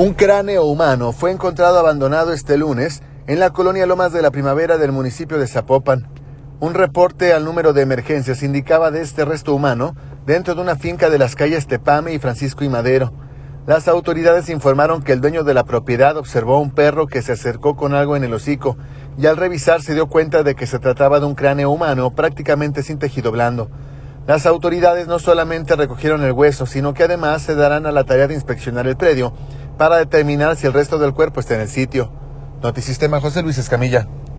Un cráneo humano fue encontrado abandonado este lunes en la colonia Lomas de la Primavera del municipio de Zapopan. Un reporte al número de emergencias indicaba de este resto humano dentro de una finca de las calles Tepame y Francisco y Madero. Las autoridades informaron que el dueño de la propiedad observó a un perro que se acercó con algo en el hocico y al revisar se dio cuenta de que se trataba de un cráneo humano prácticamente sin tejido blando. Las autoridades no solamente recogieron el hueso, sino que además se darán a la tarea de inspeccionar el predio para determinar si el resto del cuerpo está en el sitio. Notisistema, José Luis Escamilla.